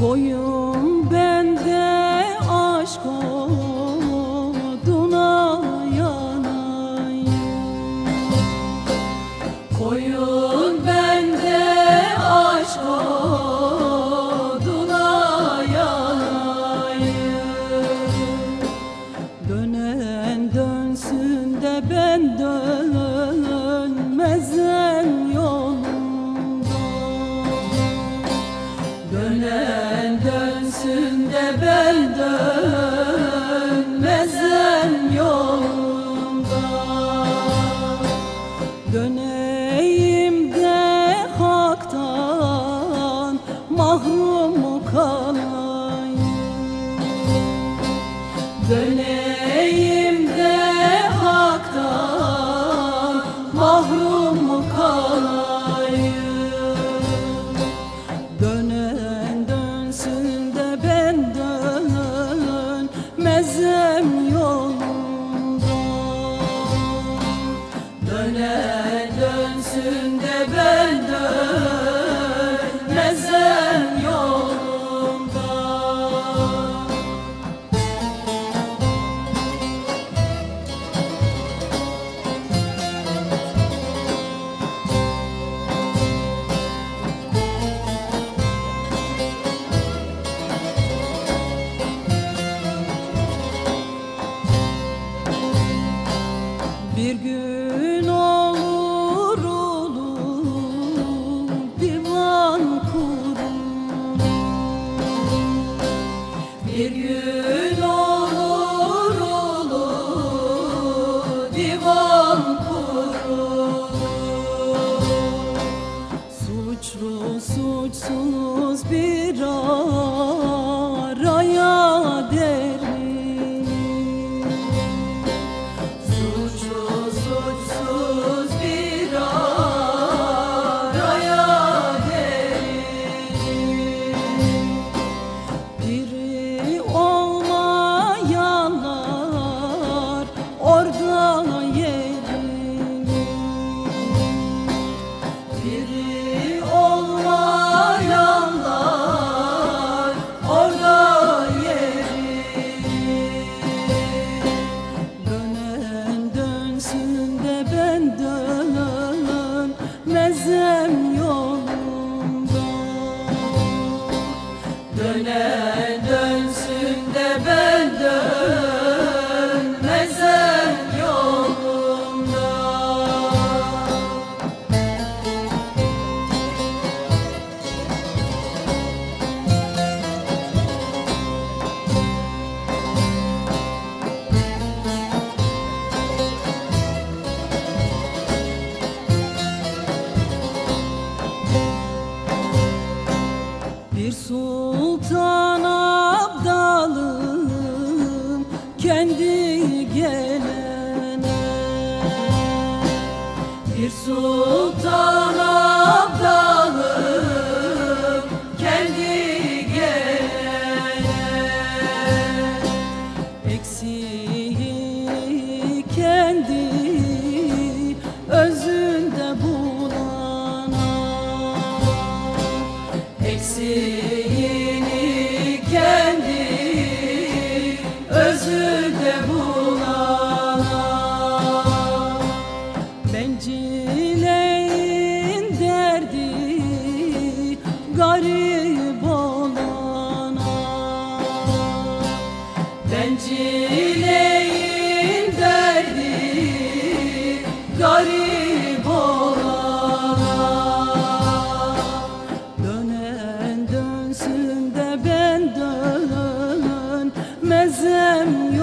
Koyun bende aşk oduna yanayım. Koyun bende aşk oduna yanayım. Dönen dönsün de ben dönmezem yolumda. Dönen dönsün de ben dönmezem yolumda. Döneyim de haktan mahrum kalayım. Döneyim de haktan mahrum kalayım. Dönen dönsün de ben dönmezem yolumda. Dönen dönsün de ben dönmezem yolumda. Bir gün olur divan kurulur. Bir gün olur divan kurulur. Suçlu suçsuz bir araya derim. Suçlu suçsuz bir araya derim. Biri olmayanlar orada yerim. Biri olmayanlar orada yerim. Dönen dönsün de ben dönmezem yolumda. Dönen dönsün de ben dönmezem yolumda. Bir sultan abdalım kendi gelene. Bir sultan abdalım kendi gelene. Eksiği kendi özünde bulana. Eksiğini kendi özünde bulana. Bencilerin derdi garip olana. Bencilerin derdi garip olana. Dönen dönsün de ben dönmezem